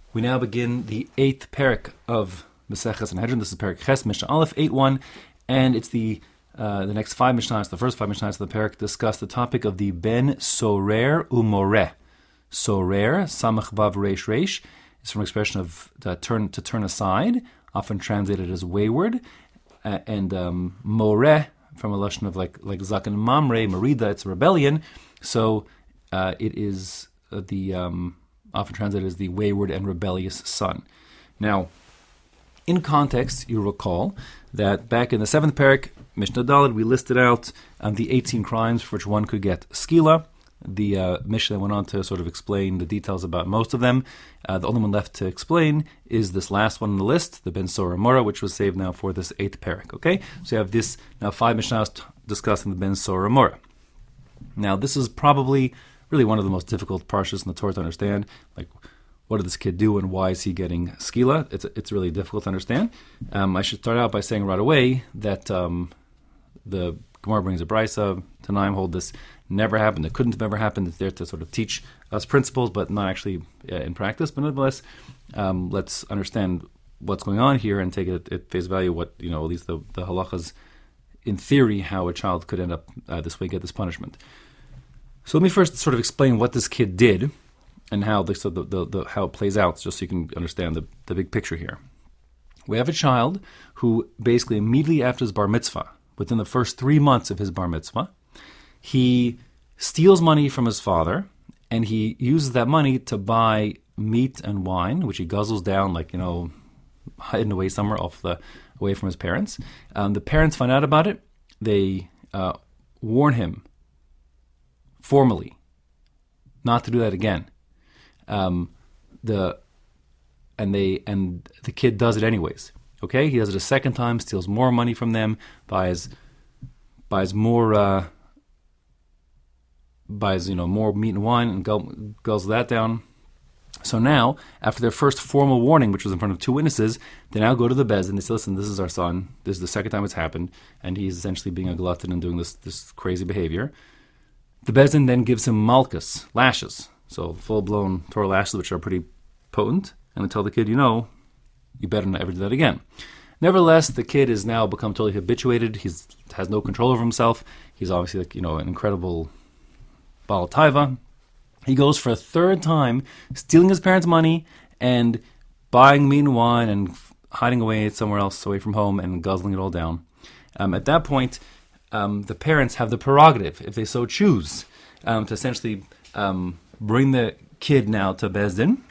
We now begin the 8th parak of Maseches Sanhedrin. This is parak Ches, Mishnah Aleph, 8.1, and it's the next 5 Mishnahs, the first 5 Mishnahs of the parak, discuss the topic of the Ben Sorer Umoreh. Sorer, Samach Bav Reish Reish, is from an expression of to turn aside, often translated as wayward, and Moreh, from a lashon of like Zaken Mamre, Merida, it's a rebellion, so it is often translated as the wayward and rebellious son. Now, in context, you recall that back in the 7th parak, Mishnah Daled, we listed out the 18 crimes for which one could get skila. The Mishnah went on to sort of explain the details about most of them. The only one left to explain is this last one on the list, the Ben Sorer Umoreh, which was saved now for this 8th parak. Okay, so you have this now 5 Mishnahs discussing the Ben Sorer Umoreh. Now, this is probably really one of the most difficult parshas in the Torah to understand. Like, what did this kid do and why is he getting skila? It's really difficult to understand. I should start out by saying right away that the Gemara brings a brisa. Tanaim hold this never happened. It couldn't have ever happened. It's there to sort of teach us principles, but not actually in practice. But nevertheless, let's understand what's going on here and take it at face value. What at least the halachas, in theory, how a child could end up this way, get this punishment. So let me first sort of explain what this kid did and how how it plays out, just so you can understand the big picture here. We have a child who basically immediately after his bar mitzvah, within the first 3 months of his bar mitzvah, he steals money from his father and he uses that money to buy meat and wine, which he guzzles down hidden away somewhere away from his parents. The parents find out about it. They warn him formally not to do that again. The kid does it anyways. Okay, he does it a second time, steals more money from them, buys more more meat and wine, and guzzles that down. So now, after their first formal warning, which was in front of 2 witnesses, they now go to the Beis and they say, "Listen, this is our son. This is the second time it's happened, and he's essentially being a glutton and doing this crazy behavior." The Beis Din then gives him malchus, lashes, so full-blown Torah lashes, which are pretty potent, and they tell the kid, you better not ever do that again. Nevertheless, the kid has now become totally habituated. He has no control over himself. He's obviously an incredible Baal Taiva. He goes for a 3rd time, stealing his parents' money and buying meat and wine and hiding away somewhere else away from home and guzzling it all down. At that point, the parents have the prerogative, if they so choose, to essentially bring the kid now to Beis Din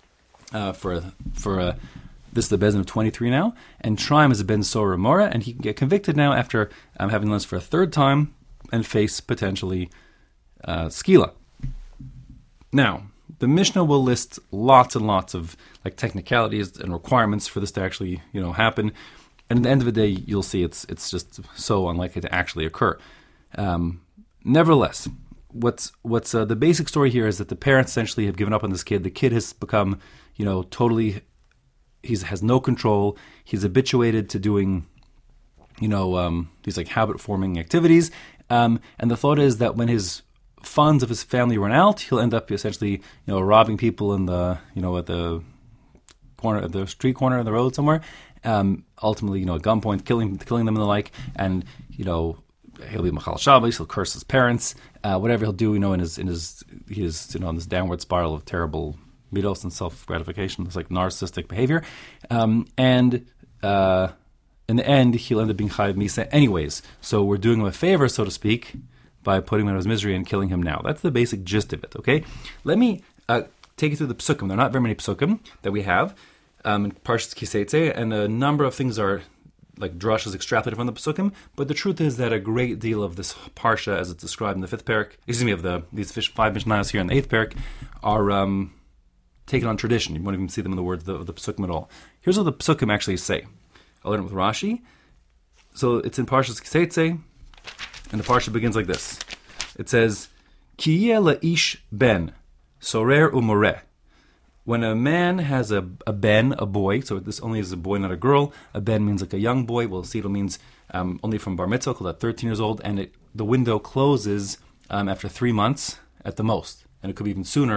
this is the Beis Din of 23 now, and try him as a Ben Sorer Umoreh, and he can get convicted now after having done this for a 3rd time and face potentially skila. Now, the Mishnah will list lots and lots of technicalities and requirements for this to actually happen. And at the end of the day, you'll see it's just so unlikely to actually occur. Nevertheless, what's the basic story here is that the parents essentially have given up on this kid. The kid has become, totally, he has no control. He's habituated to doing, these habit-forming activities. And the thought is that when his funds of his family run out, he'll end up essentially, robbing people in the, at the corner, at the street corner of the road somewhere. Ultimately, at gunpoint, killing them and the like, and he'll be Machal Shabbos, he'll curse his parents, whatever he'll do, in this downward spiral of terrible midos and self-gratification, this narcissistic behavior, and in the end, he'll end up being Chayav Misa anyways. So we're doing him a favor, so to speak, by putting him out of his misery and killing him now. That's the basic gist of it. Okay, let me take you through the psukim. There are not very many psukim that we have. In Parshas Kiseitze, and a number of things are drushes extrapolated from the Pesukim, but the truth is that a great deal of this Parsha, as it's described in the 5th parak, these 5 Mishnahs here in the 8th parak, are taken on tradition. You won't even see them in the words of the Pesukim at all. Here's what the Pesukim actually say. I'll learn it with Rashi. So it's in Parshas Kiseitze, and the Parsha begins like this. It says, Ki yeh la'ish ben, sorer umoreh. When a man has a ben, a boy, so this only is a boy, not a girl. A ben means a young boy. Well, see, it means only from bar mitzvah, called at 13 years old, and the window closes after 3 months at the most, and it could be even sooner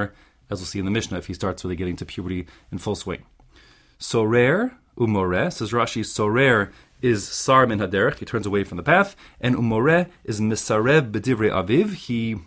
as we'll see in the Mishnah, if he starts really getting to puberty in full swing. Sorer umoreh, says Rashi, sorer is sar min haderech, he turns away from the path, and umoreh is misarev b'divrei aviv,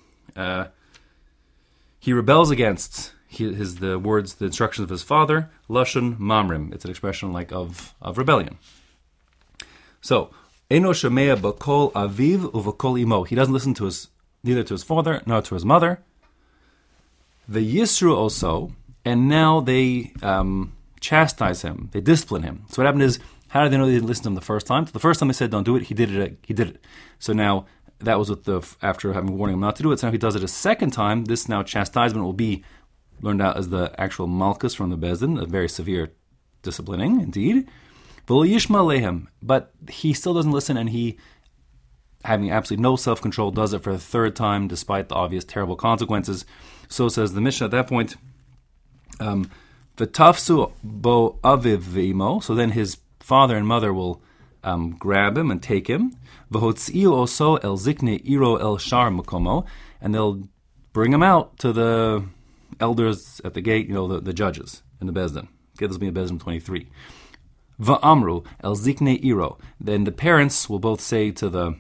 he rebels against the words, the instructions of his father, lashon mamrim. It's an expression like of rebellion. So, eno shemea b'kol aviv uv'kol imo. He doesn't listen to neither to his father nor to his mother. The Yisru also, and now they chastise him, they discipline him. So what happened is, how did they know they didn't listen to him the first time? So the first time they said don't do it, he did it. So now that was after having warning him not to do it. So now he does it a second time. This now chastisement will be learned out as the actual malchus from the Bezdin, a very severe disciplining indeed. But he still doesn't listen, and he, having absolutely no self-control, does it for the third time despite the obvious terrible consequences. So says the Mishnah at that point, V'tafsu bo aviv v'imo, so then his father and mother will grab him and take him. V'hotziu oso el zikne iro el shar makomo, and they'll bring him out to the elders at the gate, the judges in the Bezdin. Okay, this will be in Bezdin 23. Va'amru el zikne iro. Then the parents will both say to the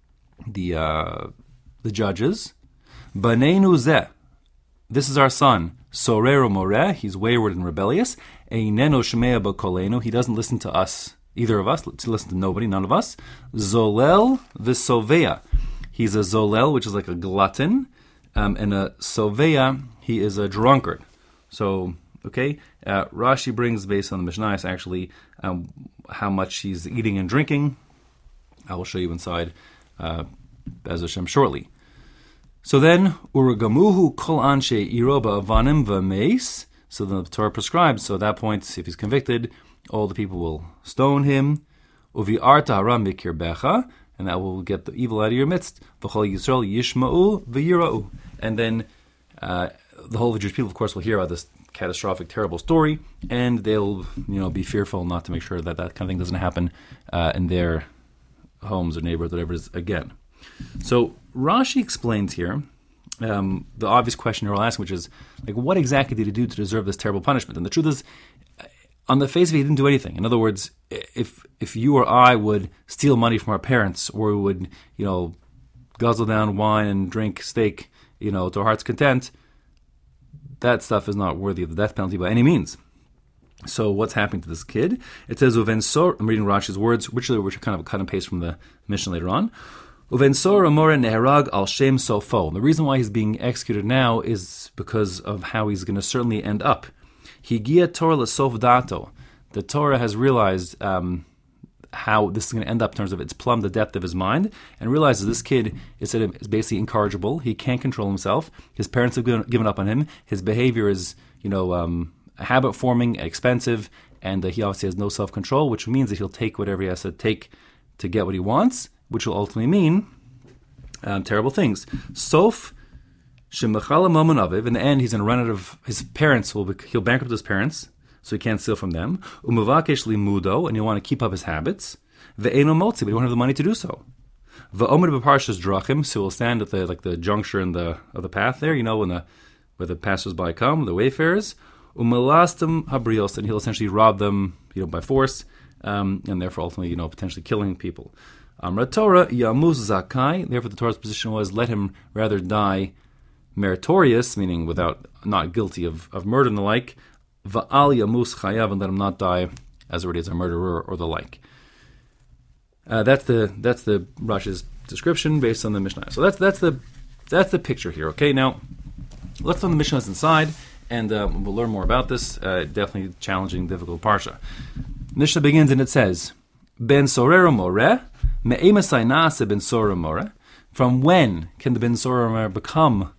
judges, Baneinu zeh, this is our son, sorero moreh, he's wayward and rebellious, eineno shemea b'kolenu, he doesn't listen to us, either of us, to listen to nobody, none of us. Zolel v'sovea, he's a zolel, which is like a glutton, and a sovea, he is a drunkard. So, okay, Rashi brings, based on the Mishnayos, actually, how much he's eating and drinking. I will show you inside Bez Hashem shortly. So then, Uragamuhu kol anshe iroba avanim v'meis. So the Torah prescribes, so at that point, if he's convicted, all the people will stone him. Uvi'arta haram mikirbecha, and that will get the evil out of your midst. V'chol Yisrael yishma'u v'yira'u. And then the whole of the Jewish people, of course, will hear about this catastrophic, terrible story, and they'll, be fearful not to make sure that kind of thing doesn't happen in their homes or neighborhoods, whatever it is, again. So Rashi explains here the obvious question you're all asking, which is, what exactly did he do to deserve this terrible punishment? And the truth is, on the face of it, he didn't do anything. In other words, if you or I would steal money from our parents, or we would, guzzle down wine and drink steak, to our heart's content, that stuff is not worthy of the death penalty by any means. So what's happening to this kid? It says, Uvensor, I'm reading Rashi's words, which are kind of a cut and paste from the Mishnah later on. Uvensor amore neherag al shem sofo. The reason why he's being executed now is because of how he's going to certainly end up. Higia Torah l'sof dato. The Torah has realized how this is going to end up in terms of it's plumbed the depth of his mind, and realizes this kid is basically incorrigible. He can't control himself. His parents have given up on him. His behavior is, habit forming, expensive, and he obviously has no self-control, which means that he'll take whatever he has to take to get what he wants, which will ultimately mean terrible things. Sof shemachala mamun aviv. In the end, he's going to run out of his parents. He'll bankrupt his parents, so he can't steal from them. Umavakesh limudo, and he'll want to keep up his habits. Ve'eno motzi, but he won't have the money to do so. Ve'omer b'parshas drachim, so he'll stand at the juncture of the path there, where the passers-by come, the wayfarers. Umelastim habrios, and he'll essentially rob them, by force, and therefore ultimately, potentially killing people. Amra Torah yamuz zakai. Therefore, the Torah's position was, let him rather die meritorious, meaning not guilty of murder and the like. Va'al yamus chayav, and let him not die as already as a murderer or the like. That's the Rashi's description based on the Mishnah. So that's the picture here. Okay, now let's learn the Mishnahs inside, and we'll learn more about this. Definitely challenging, difficult parsha. Mishnah begins and it says, Ben sorero moreh me'emasai nase ben sorero moreh. From when can the ben sorero moreh become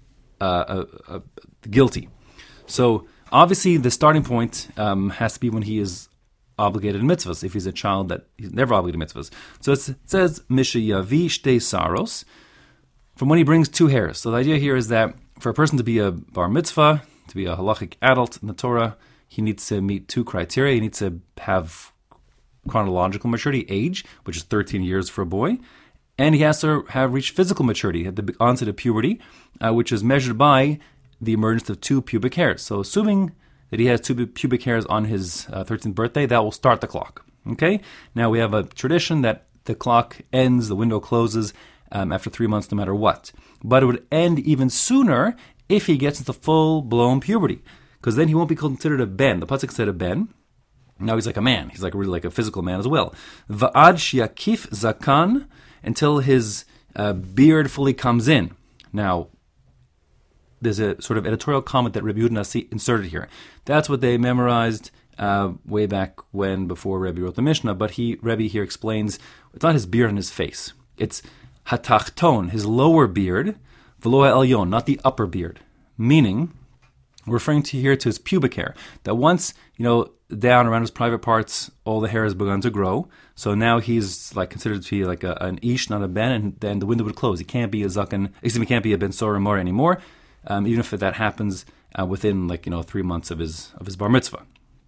guilty? So obviously the starting point has to be when he is obligated in mitzvahs. If he's a child that he's never obligated in mitzvahs. So it says mishayavi shtei saros, from when he brings 2 hairs. So the idea here is that for a person to be a bar mitzvah, to be a halachic adult in the Torah, he needs to meet 2 criteria. He needs to have chronological maturity, age, which is 13 years for a boy, and he has to have reached physical maturity at the onset of puberty, which is measured by the emergence of 2 pubic hairs. So assuming that he has 2 pubic hairs on his 13th birthday, that will start the clock. Okay? Now we have a tradition that the clock ends, the window closes after 3 months no matter what. But it would end even sooner if he gets into full-blown puberty, because then he won't be considered a ben. The pasuk said a ben. Now he's like a man. He's like really like a physical man as well. Va'ad shiakif zakan, until his beard fully comes in. Now, there's a sort of editorial comment that Rabbi Yehuda Nasi inserted here. That's what they memorized way back when, before Rebbe wrote the Mishnah. But Rebbe here explains it's not his beard on his face. It's hatachton, his lower beard, v'lo ha'elyon, not the upper beard. Meaning, referring to here to his pubic hair, that once, down around his private parts, all the hair has begun to grow. So now he's like considered to be like an ish, not a ben, and then the window would close. He can't be a zaken, he can't be a ben sorah mor anymore, even if that happens within 3 months of his bar mitzvah.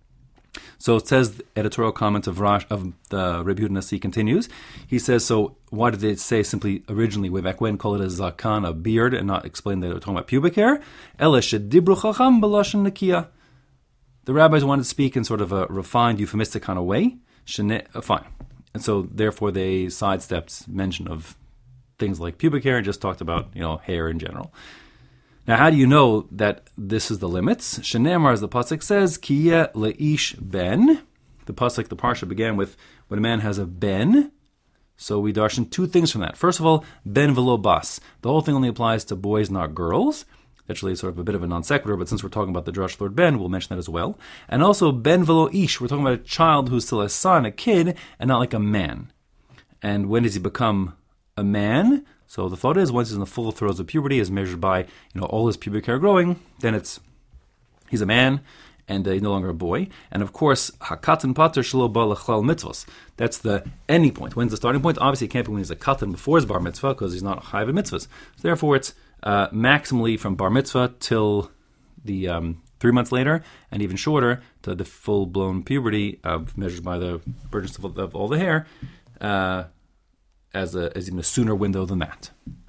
So it says, the editorial comment of the Rebbe Yehuda Nasi continues. He says, so why did they say simply originally, way back when, call it a zakan, a beard, and not explain that they were talking about pubic hair? Ela shedibru chacham b'lashon nekiya. The rabbis wanted to speak in sort of a refined, euphemistic kind of way. Fine. And so therefore they sidestepped mention of things like pubic hair and just talked about, hair in general. Now, how do you know that this is the limits? Shenemar, as the pasuk says, Kiye leish ben. The pasuk, the parsha began with when a man has a ben. So we darshan 2 things from that. First of all, ben velo bas. The whole thing only applies to boys, not girls. Actually, sort of a bit of a non sequitur, but since we're talking about the Drush Lord Ben, we'll mention that as well. And also, ben velo ish. We're talking about a child who's still a son, a kid, and not like a man. And when does he become a man? So the thought is, once he's in the full throes of puberty, as measured by all his pubic hair growing, then he's a man, and he's no longer a boy. And of course, hakatan pater shelo ba l'chlal mitzvos. That's the ending point. When's the starting point? Obviously, it can't be when he's a katan before his bar mitzvah, because he's not chayav in mitzvahs. So therefore, it's maximally from bar mitzvah till the 3 months later, and even shorter to the full-blown puberty measured by the emergence of all the hair. As even a sooner window than that.